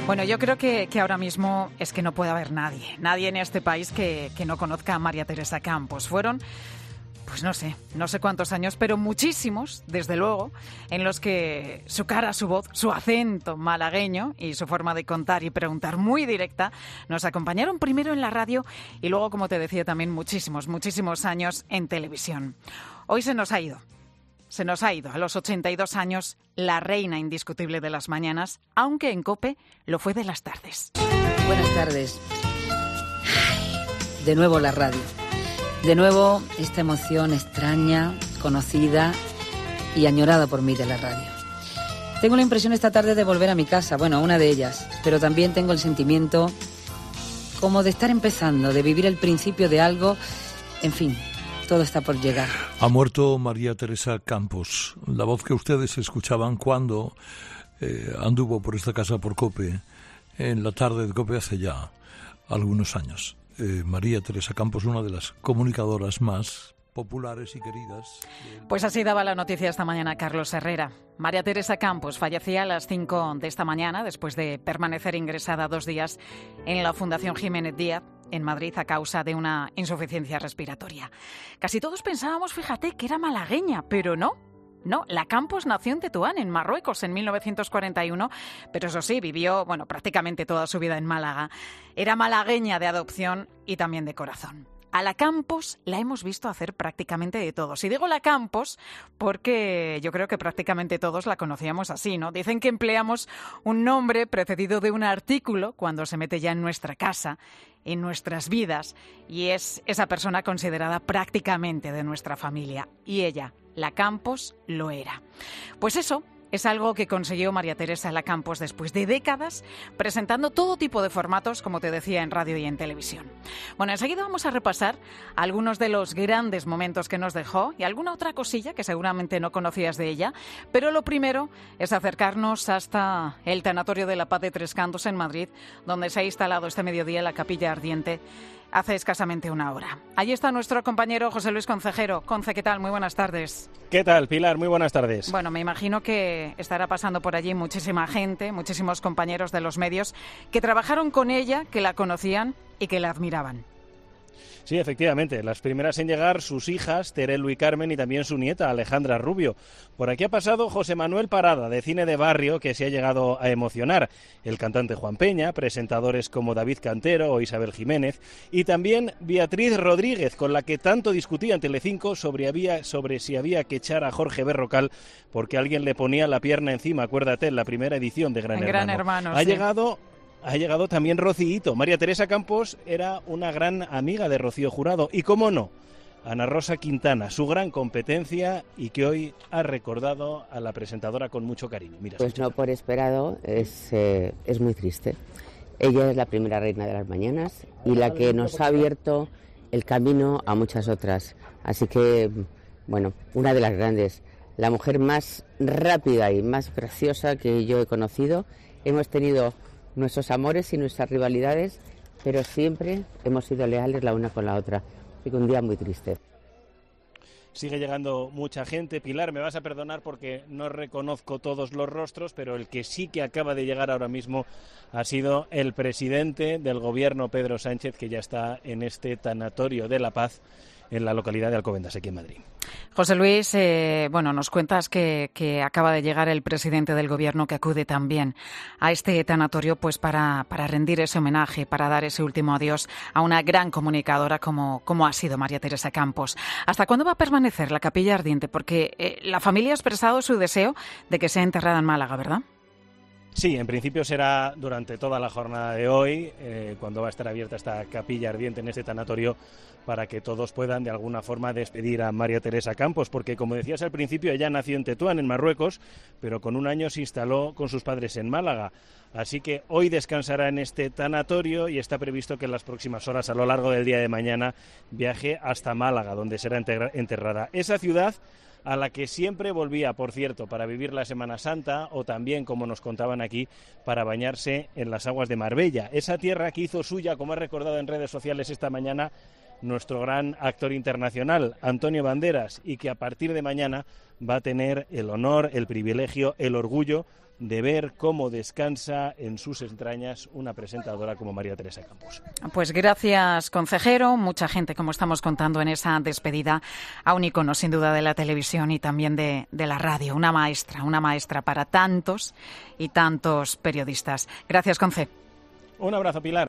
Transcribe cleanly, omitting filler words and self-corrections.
Bueno, yo creo que ahora mismo es que no puede haber nadie en este país que no conozca a María Teresa Campos. Fueron, pues no sé cuántos años, pero muchísimos, desde luego, en los que su cara, su voz, su acento malagueño y su forma de contar y preguntar muy directa nos acompañaron primero en la radio y luego, como te decía, también muchísimos años en televisión. Hoy se nos ha ido a los 82 años la reina indiscutible de las mañanas, aunque en COPE lo fue de las tardes. Buenas tardes. De nuevo la radio. De nuevo esta emoción extraña, conocida y añorada por mí de la radio. Tengo la impresión esta tarde de volver a mi casa, bueno, a una de ellas, pero también tengo el sentimiento como de estar empezando, de vivir el principio de algo, en fin. Todo está por llegar. Ha muerto María Teresa Campos, la voz que ustedes escuchaban cuando anduvo por esta casa por COPE, en la tarde de COPE hace ya algunos años. María Teresa Campos, una de las comunicadoras más populares y queridas. Pues así daba la noticia esta mañana Carlos Herrera. María Teresa Campos fallecía a las 5 de esta mañana después de permanecer ingresada 2 días en la Fundación Jiménez Díaz en Madrid a causa de una insuficiencia respiratoria. Casi todos pensábamos, fíjate, que era malagueña, pero no. No, la Campos nació en Tetuán, en Marruecos, en 1941, pero eso sí, vivió, prácticamente toda su vida en Málaga. Era malagueña de adopción y también de corazón. A la Campos la hemos visto hacer prácticamente de todo. Y digo la Campos porque yo creo que prácticamente todos la conocíamos así, ¿no? Dicen que empleamos un nombre precedido de un artículo cuando se mete ya en nuestra casa, en nuestras vidas, y es esa persona considerada prácticamente de nuestra familia. Y ella, la Campos, lo era. Pues eso es algo que consiguió María Teresa la Campos después de décadas presentando todo tipo de formatos, como te decía, en radio y en televisión. Bueno, enseguida vamos a repasar algunos de los grandes momentos que nos dejó y alguna otra cosilla que seguramente no conocías de ella, pero lo primero es acercarnos hasta el Tanatorio de la Paz de Tres Cantos en Madrid, donde se ha instalado este mediodía la capilla ardiente hace escasamente una hora. Allí está nuestro compañero José Luis Concejero. Conce, ¿qué tal? Muy buenas tardes. ¿Qué tal, Pilar? Muy buenas tardes. Bueno, me imagino que estará pasando por allí muchísima gente, muchísimos compañeros de los medios que trabajaron con ella, que la conocían y que la admiraban. Sí, efectivamente, las primeras en llegar, sus hijas, Terelu y Carmen, y también su nieta, Alejandra Rubio. Por aquí ha pasado José Manuel Parada, de Cine de Barrio, que se ha llegado a emocionar. El cantante Juan Peña, presentadores como David Cantero o Isabel Jiménez, y también Beatriz Rodríguez, con la que tanto discutía en Telecinco sobre si había que echar a Jorge Berrocal porque alguien le ponía la pierna encima, acuérdate, en la primera edición de Gran Hermano. Ha llegado también Rocíito. María Teresa Campos era una gran amiga de Rocío Jurado. Y cómo no, Ana Rosa Quintana, su gran competencia y que hoy ha recordado a la presentadora con mucho cariño. Mira, pues no por esperado, es muy triste. Ella es la primera reina de las mañanas y la que nos ha abierto el camino a muchas otras. Así que, una de las grandes, la mujer más rápida y más graciosa que yo he conocido. Hemos tenido nuestros amores y nuestras rivalidades, pero siempre hemos sido leales la una con la otra. Así que un día muy triste. Sigue llegando mucha gente. Pilar, me vas a perdonar porque no reconozco todos los rostros, pero el que sí que acaba de llegar ahora mismo ha sido el presidente del gobierno, Pedro Sánchez, que ya está en este Tanatorio de la Paz en la localidad de Alcobendas, aquí en Madrid. José Luis, nos cuentas que acaba de llegar el presidente del Gobierno, que acude también a este tanatorio pues para rendir ese homenaje, para dar ese último adiós a una gran comunicadora como ha sido María Teresa Campos. ¿Hasta cuándo va a permanecer la capilla ardiente? Porque la familia ha expresado su deseo de que sea enterrada en Málaga, ¿verdad? Sí, en principio será durante toda la jornada de hoy, cuando va a estar abierta esta capilla ardiente en este tanatorio, para que todos puedan de alguna forma despedir a María Teresa Campos, porque como decías al principio, ella nació en Tetuán, en Marruecos, pero con 1 año se instaló con sus padres en Málaga. Así que hoy descansará en este tanatorio y está previsto que en las próximas horas, a lo largo del día de mañana, viaje hasta Málaga, donde será enterrada. Esa ciudad a la que siempre volvía, por cierto, para vivir la Semana Santa o también, como nos contaban aquí, para bañarse en las aguas de Marbella. Esa tierra que hizo suya, como ha recordado en redes sociales esta mañana, nuestro gran actor internacional, Antonio Banderas, y que a partir de mañana va a tener el honor, el privilegio, el orgullo de ver cómo descansa en sus entrañas una presentadora como María Teresa Campos. Pues gracias, consejero. Mucha gente, como estamos contando en esa despedida, a un icono sin duda de la televisión y también de la radio. Una maestra para tantos y tantos periodistas. Gracias, conce. Un abrazo, Pilar.